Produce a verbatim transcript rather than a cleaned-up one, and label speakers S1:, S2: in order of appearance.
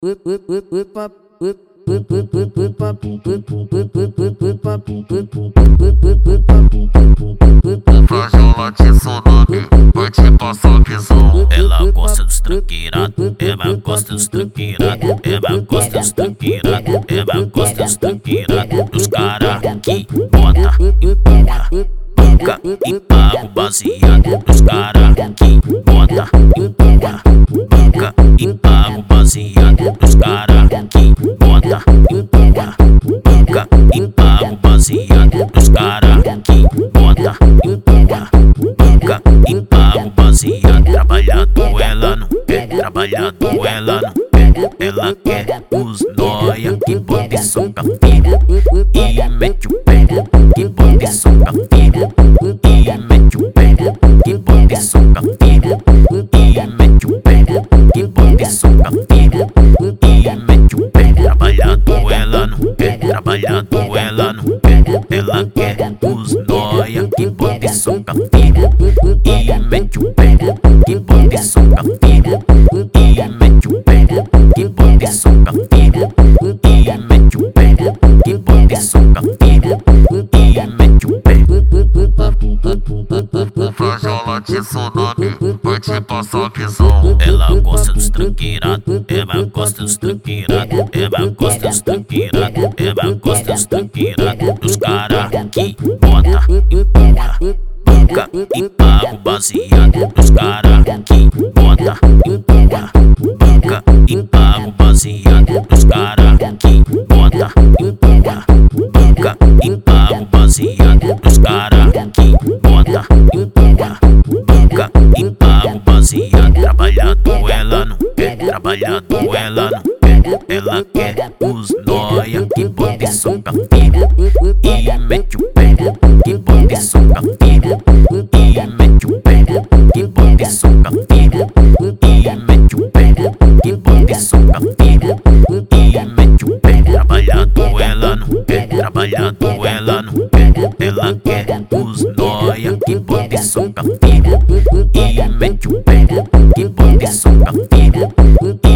S1: Frajola de Sonome, vai te passar visão.
S2: Ela gosta dos tranqueirados, ela gosta dos tranqueirados, ela gosta dos tranqueirados, ela gosta dos tranqueirados. Os cara que bota, empurra, banca e paga o baseado. Os cara que bota, empurra, banca e paga o baseado. Os cara que bota, empurra, banca e paga o baseado. Os cara que bota, empurra, banca e paga o baseado. Trabalhador ela não quer, trabalhador ela não quer. Ela quer os noia que bota e soca filha e mete o pé, que bota e soca filha e mete o pé, que bota e soca filha e mete o pé, que bota e soca filha e mete o pé. Trabalhador ela não quer, trabalhador ela não quer. Ela quer os noia que bota e soca filha e mete o pé, que bota e soca filha e mete o pé, que bota e soca filha e mete o pé, que bota e soca filha e mete o pé.
S1: Frajola de Sonome, vai te passar visão.
S2: Ela gosta dos tranqueirados, ela gosta dos tranqueirados, ela gosta dos tranqueirados, ela gosta dos tranqueirados. Os cara que bota, empurra, banca e paga o baseado. Os cara que bota, empurra, banca e paga o baseado. Os cara que bota, empurra, banca e paga o baseado. Os cara que bota, empurra, banca e paga o baseado. Trabalhador ela não quer, trabalhador ela não quer. Ela quer os noia que bota e soca filha e mete o pé, que bota e soca filha e mete o pé, que bota e soca filha e mete o pé, que bota e soca filha e mete o pé. Trabalhador ela não quer, trabalhador ela não quer. Ela quer os noia que bota e soca filha e mete o pé, que bota e soca filha.